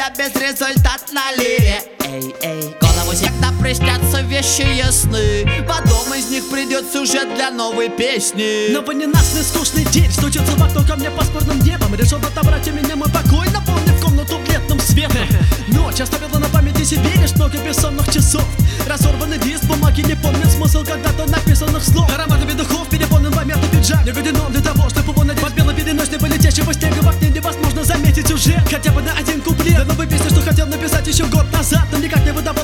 тебя безрезультатно ли? Эй, эй, голову всегда приснятся вещи ясны. Потом из них придет сюжет для новой песни. Но ненастный скучный день стучится в окно ко мне пасмурным небом. Решил отобрать у меня мой покой, наполнив комнату бледным светом. Ночь оставила на памяти себе лишь много бессонных часов. Разорванный лист бумаги не помнит смысл когда-то написанных слов. Ароматами духов переполнен помятый пиджак. Не годено для того, чтобы его надеть. Под белой пеленой снега летящего снега в окне невозможно заметить уже хотя бы на один куплет. Да новой песни, что хотел написать еще год назад, но никак не выдавал.